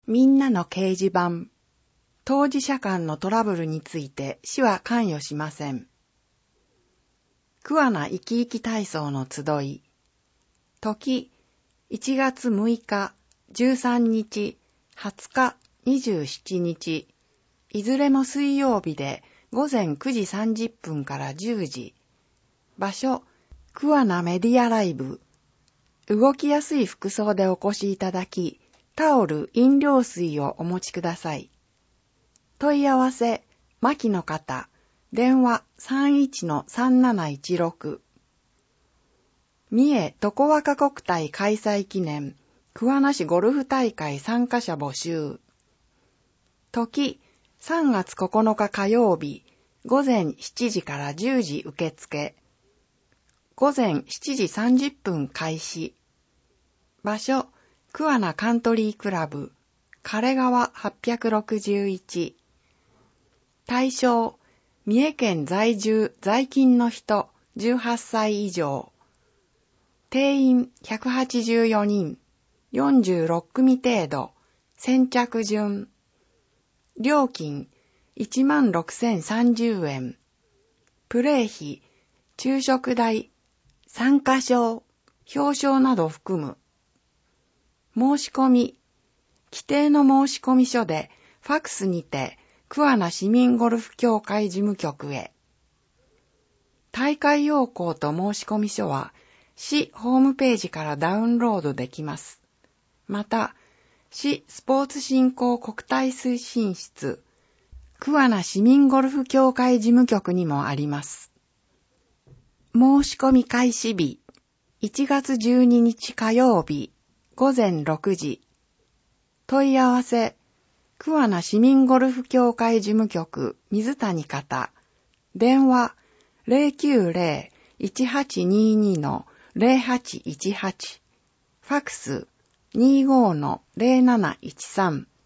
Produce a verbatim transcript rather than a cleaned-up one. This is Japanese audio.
みんなの掲示板。当事者間のトラブルについて市は関与しません。桑名生き生き体操の集い。時、いちがつむいか、じゅうさんにち、はつか、にじゅうしちにち、いずれも水曜日でごぜんくじさんじゅっぷんからじゅうじ。場所、桑名メディアライブ。動きやすい服装でお越しいただき、タオル、飲料水をお持ちください。問い合わせ、牧の方、電話 さんいちのさんなないちろく。三重とこわか国体開催記念、桑名市ゴルフ大会参加者募集。時、さんがつここのか火曜日、ごぜんしちじからじゅうじ受付。ごぜんしちじさんじゅっぷん開始。場所、桑名カントリークラブ、枯川はっぴゃくろくじゅういち。対象、三重県在住在勤の人じゅうはっさい以上。定員ひゃくはちじゅうよにん、よんじゅうろくくみ程度、先着順。料金いちまんろくせんさんじゅうえん。プレー費、昼食代、参加賞、表彰など含む。申し込み、規定の申し込み書でファックスにて桑名市民ゴルフ協会事務局へ。大会要項と申し込み書は市ホームページからダウンロードできます。また、市スポーツ振興国体推進室、桑名市民ゴルフ協会事務局にもあります。申し込み開始日、いちがつじゅうににち火曜日、ごぜんろくじ。問い合わせ、桑名市民ゴルフ協会事務局水谷方、電話 ゼロきゅうゼロ いちはちにに のゼロはちいちはち、ファックス にじゅうご のゼロなないちさん。